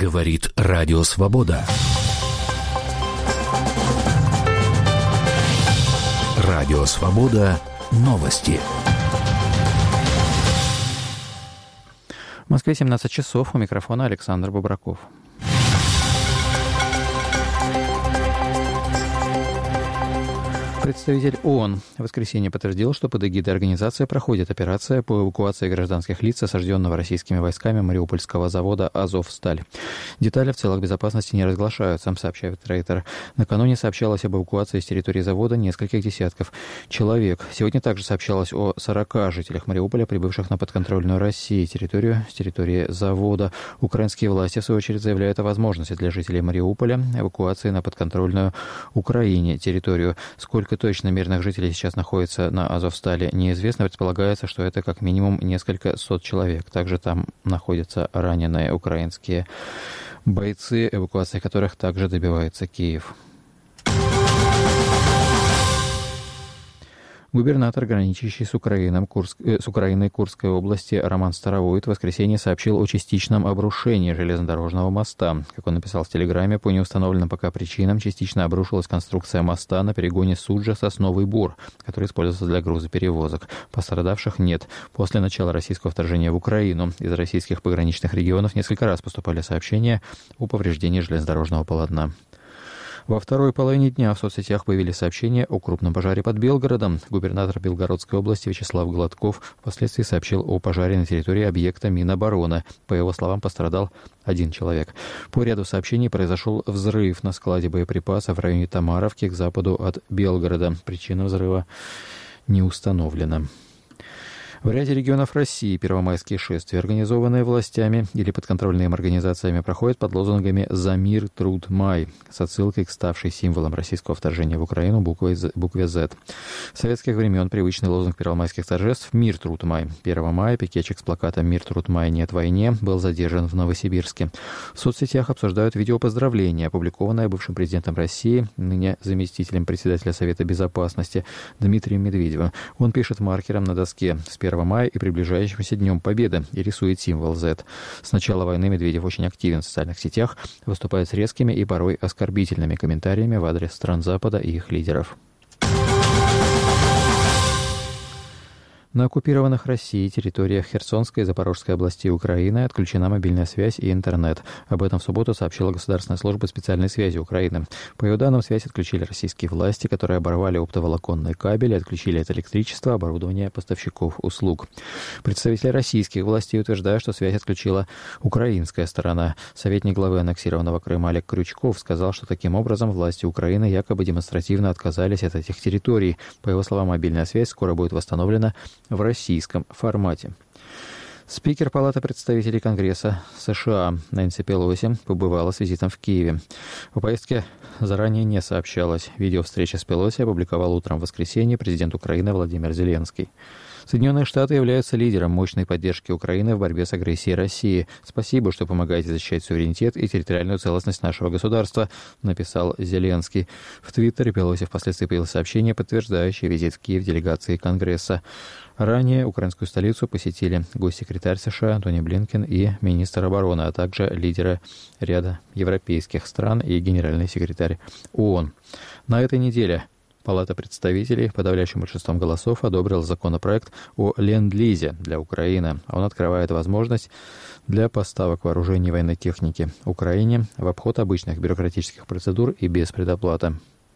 Говорит Радио Свобода. Радио Свобода. Новости. В Москве 17 часов. У микрофона Александр Бобраков. Представитель ООН в воскресенье подтвердил, что под эгидой организации проходит операция по эвакуации гражданских лиц, осажденного российскими войсками мариупольского завода «Азовсталь». Детали в целях безопасности не разглашаются, сообщает Рейтер. Накануне сообщалось об эвакуации с территории завода нескольких десятков человек. Сегодня также сообщалось о 40 жителях Мариуполя, прибывших на подконтрольную России территорию с территории завода. Украинские власти, в свою очередь, заявляют о возможности для жителей Мариуполя эвакуации на подконтрольную Украине территорию. Сколько точно мирных жителей сейчас находится на Азовстале, неизвестно. Предполагается, что это как минимум несколько сот человек. Также там находятся раненые украинские бойцы, эвакуации которых также добивается Киев. Губернатор, граничащий с Украиной Курской области Роман Старовойт в воскресенье сообщил о частичном обрушении железнодорожного моста. Как он написал в Телеграме, по неустановленным пока причинам частично обрушилась конструкция моста на перегоне Суджа-Сосновый Бор, который используется для грузоперевозок. Пострадавших нет. После начала российского вторжения в Украину из российских пограничных регионов несколько раз поступали сообщения о повреждении железнодорожного полотна. Во второй половине дня в соцсетях появились сообщения о крупном пожаре под Белгородом. Губернатор Белгородской области Вячеслав Гладков впоследствии сообщил о пожаре на территории объекта Минобороны. По его словам, пострадал один человек. По ряду сообщений произошел взрыв на складе боеприпасов в районе Тамаровки к западу от Белгорода. Причина взрыва не установлена. В ряде регионов России первомайские шествия, организованные властями или подконтрольными им организациями, проходят под лозунгами «За мир, труд, май» с отсылкой к ставшей символом российского вторжения в Украину букве «Z». С советских времен привычный лозунг первомайских торжеств «Мир, труд, май». 1 мая пикетчик с плакатом «Мир, труд, май, нет войне» был задержан в Новосибирске. В соцсетях обсуждают видео поздравления, опубликованное бывшим президентом России, ныне заместителем председателя Совета Безопасности Дмитрием Медведевым. Он пишет маркером на доске с 1 мая и приближающимся Днем Победы и рисует символ Z. С начала войны Медведев очень активен в социальных сетях, выступает с резкими и порой оскорбительными комментариями в адрес стран Запада и их лидеров. На оккупированных Россией территориях Херсонской и Запорожской областей Украины отключена мобильная связь и интернет. Об этом в субботу сообщила Государственная служба специальной связи Украины. По ее данным, связь отключили российские власти, которые оборвали оптоволоконные кабели, отключили от электричества оборудование поставщиков услуг. Представители российских властей утверждают, что связь отключила украинская сторона. Советник главы аннексированного Крыма Олег Крючков сказал, что таким образом власти Украины якобы демонстративно отказались от этих территорий. По его словам, мобильная связь скоро будет восстановлена в российском формате. Спикер Палаты представителей Конгресса США Нэнси Пелоси побывала с визитом в Киеве. О поездке заранее не сообщалось. Видео встречи с Пелоси опубликовал утром в воскресенье президент Украины Владимир Зеленский. Соединенные Штаты являются лидером мощной поддержки Украины в борьбе с агрессией России. Спасибо, что помогаете защищать суверенитет и территориальную целостность нашего государства, написал Зеленский. В Твиттере Пелоси впоследствии появилось сообщение, подтверждающее визит в Киев делегации Конгресса. Ранее украинскую столицу посетили госсекретарь США Антони Блинкен и министр обороны, а также лидеры ряда европейских стран и генеральный секретарь ООН. На этой неделе Палата представителей подавляющим большинством голосов одобрила законопроект о ленд-лизе для Украины. Он открывает возможность для поставок вооружений и военной техники Украине в обход обычных бюрократических процедур и без предоплаты.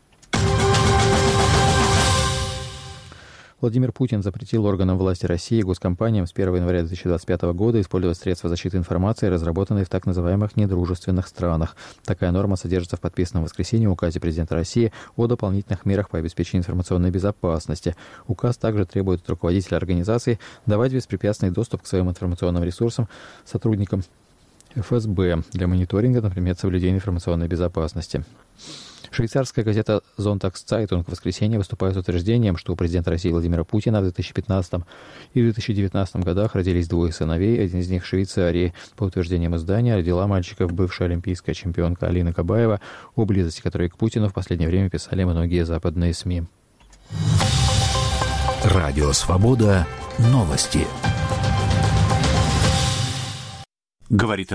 Владимир Путин запретил органам власти России и госкомпаниям с 1 января 2025 года использовать средства защиты информации, разработанные в так называемых недружественных странах. Такая норма содержится в подписанном в воскресенье указе президента России о дополнительных мерах по обеспечению информационной безопасности. Указ также требует от руководителя организации давать беспрепятственный доступ к своим информационным ресурсам сотрудникам ФСБ для мониторинга, например, соблюдения информационной безопасности. Швейцарская газета «Зонтагс-Цайтунг» в воскресенье выступает с утверждением, что у президента России Владимира Путина в 2015 и 2019 годах родились двое сыновей, один из них в Швейцарии. По утверждениям издания, родила мальчиков бывшая олимпийская чемпионка Алина Кабаева, о близости которой к Путину в последнее время писали многие западные СМИ. Радио «Свобода». Новости. Говорит